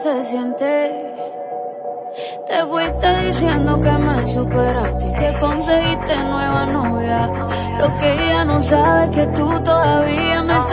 se siente. Te fuiste diciendo que me superaste y que conseguiste nueva novia. Lo que ella no sabe es que tú todavía me